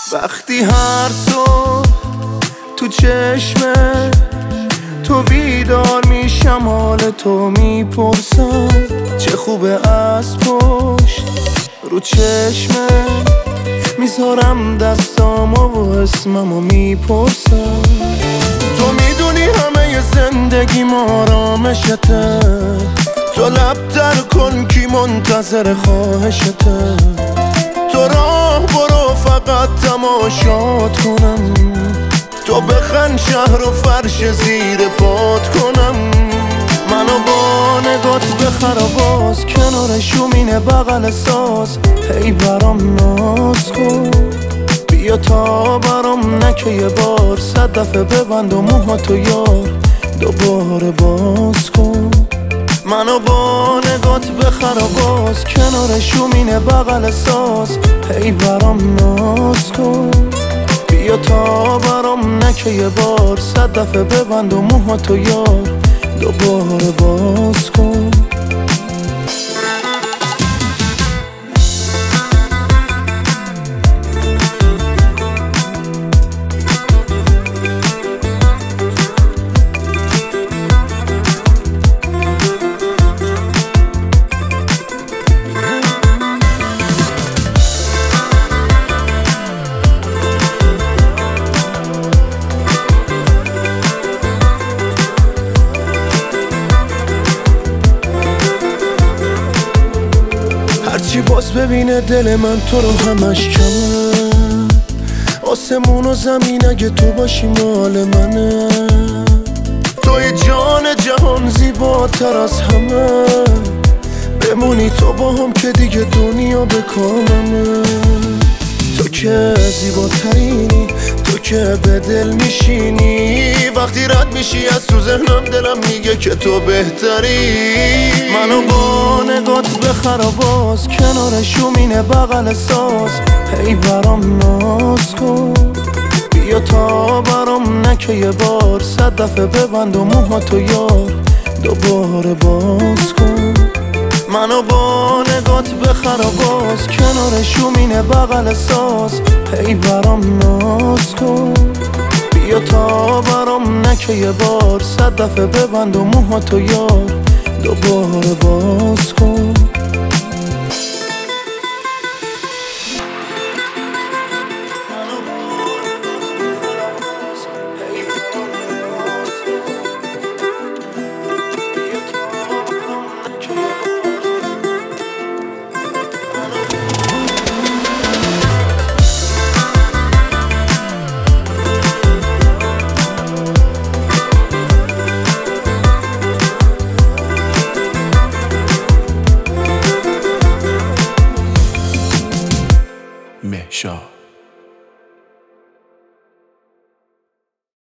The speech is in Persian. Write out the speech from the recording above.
وقتی هر صبح تو چشم تو بیدار میشم، حال تو میپرسم چه خوبه. از پشت رو چشم میذارم دستامو و اسممو میپرسم. تو میدونی همه زندگیم آرامشته، تو لب در کن کی منتظر خواهشته. تو راه برو فقط تماشات کنم، تو بخند شهر و فرش زیر پات کنم. منو با نگات بخر و باز کنار شومینه بغل ساز. هی برام ناز کن، بیا تا برام نکه یه بار. 100 دفعه ببند و موهاتو یار دوباره باز کن. منو با نگات بخر و باز کنار شومینه بغل ساز. هی برام ناز کن، بیا تا برام نکه یه بار. 100 دفعه ببند و موهاتو یار دوباره باز کن. هرچی باز ببینه دل من تو رو همش کمه. آسمون و زمین اگه تو باشی مال منه. توی جان جهان زیباتر از همه، بمونی تو با هم که دیگه دنیا به کاممه. تو که زیباترینی، تو که به دل میشینی. وقتی رد میشی از تو ذهنم دلم میگه که تو بهتری. منو با نگات بخر و باز کنار شومینه بغل ساز. هی برام ناز کن، بیا تا برام نکه یه بار. 100 دفعه ببند و موهاتو یار دوباره باز کن. منو با نگات بخر و باز کنار شومینه بغل ساز. هی برام ناز کن، بیا تا برام نکه یه بار. 100 دفعه ببند و موهاتو یار دوباره باز کن. مهشاد.